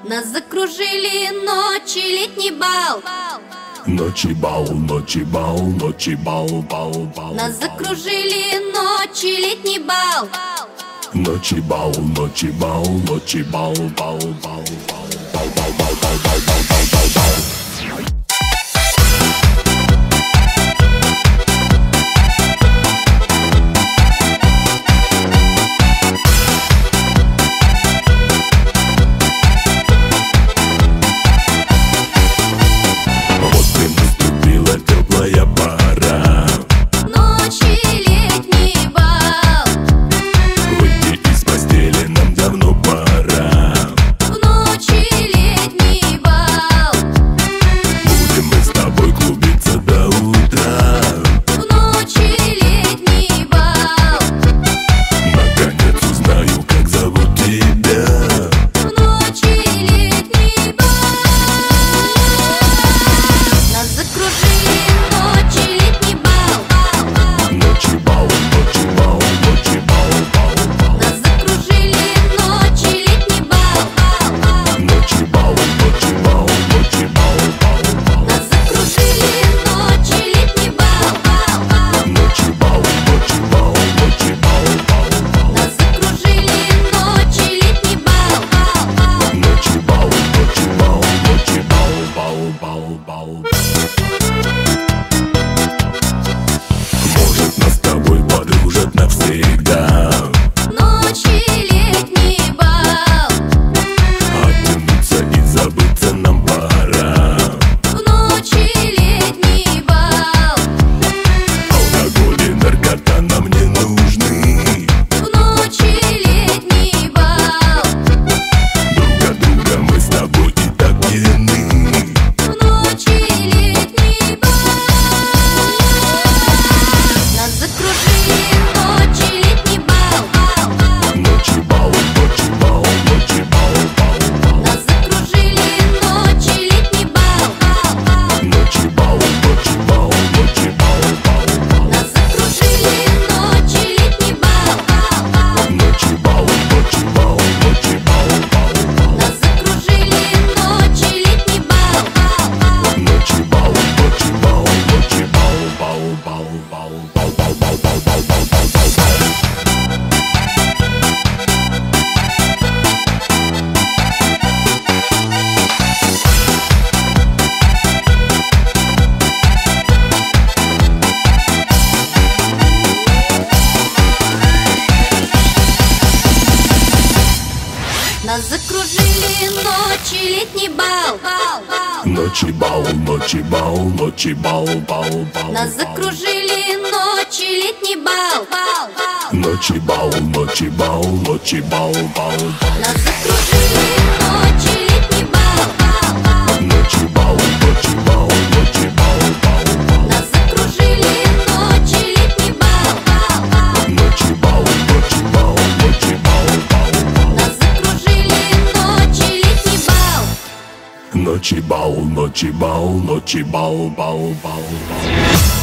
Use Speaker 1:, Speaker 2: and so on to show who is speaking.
Speaker 1: Нас закружили ночи, летний бал.
Speaker 2: Ночи бал, ночи бал, ночи бал, бал, бал.
Speaker 1: Нас закружили ночи, летний бал.
Speaker 2: Ночи бал, ночи бал, ночи бал, бал, бал, бал, бал, бал, бал, бал, бал, бал, бал, бал. Может, нас с тобой подружат навсегда.
Speaker 1: Ночи, летний бал.
Speaker 2: Оттянуться и забыться нам пора.
Speaker 1: В ночи, летний бал.
Speaker 2: Алкоголь и наркота нам не нужны.
Speaker 1: В ночи, летний бал.
Speaker 2: Друг от друга мы с тобой и так пьяны.
Speaker 1: В ночи, летний бал. Нас закружили ночи, летний бал.
Speaker 2: Ночи бал, ночи бал, ночи бал, бал, бал.
Speaker 1: Нас закружили ночи, летний бал.
Speaker 2: Ночи бал, ночи бал, ночи бал, бал, бал.
Speaker 1: Нас закружили ночи, летний бал.
Speaker 2: Ночи бал, ночи бал, ночи бал, бал, бал.
Speaker 1: Нас закружили ночи, летний бал.
Speaker 2: Ночи бал, ночи бал, ночи бал, бал, бал, бал, бал, бал, бал, бал, бал, бал, бал, бал.
Speaker 1: Нас закружили ночи, летний бал.
Speaker 2: Ночи бал, ночи бал, ночи бал, бал, бал.
Speaker 1: Нас закружили ночи, летний бал.
Speaker 2: Ночи бал, ночи бал, ночи бал, бал, бал.
Speaker 1: Нас закружили ночи, летний бал.
Speaker 2: Ночи бал, ночи бал, ночи бал, бал, бал.
Speaker 1: Нас закружили ночи, летний бал.
Speaker 2: Ночи бал, ночи бал, ночи бал, бал, бал.
Speaker 1: Нас закружили ночи, летний бал.
Speaker 2: Ночи бал, ночи бал, ночи бал, бал, бал, бал.